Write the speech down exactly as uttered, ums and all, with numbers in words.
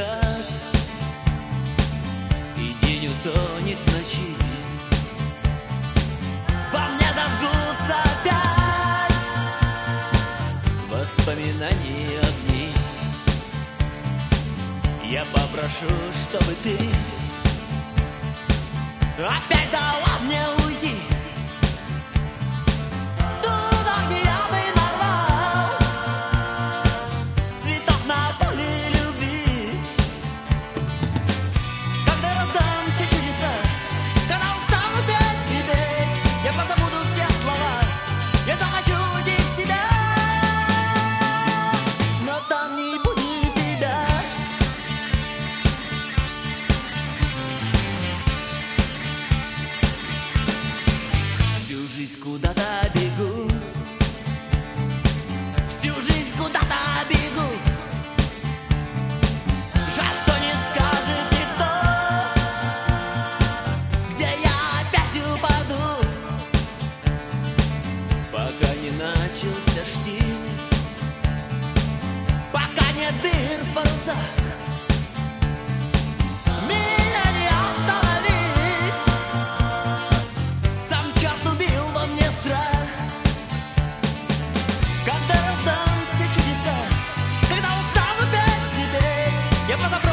закат, и день утонет в ночи. Во мне зажгутся опять воспоминания огни. Я попрошу, чтобы ты опять дала мне уйти туда, где я бы нарвал цветов на поле любви. Когда раздам все чудеса, когда устану петь и петь, я позабуду все слова, я захочу уйти в себя, но там не будет тебя. Всю жизнь куда-то бегу, всю жизнь куда-то бегу. Жаль, что не скажет никто, где я опять упаду. Пока не начался штиль, пока нет дыр в парусах, меня не остановить. Сам черт убил во мне страх. Когда раздам все чудеса, когда устану петь и петь, я позабуду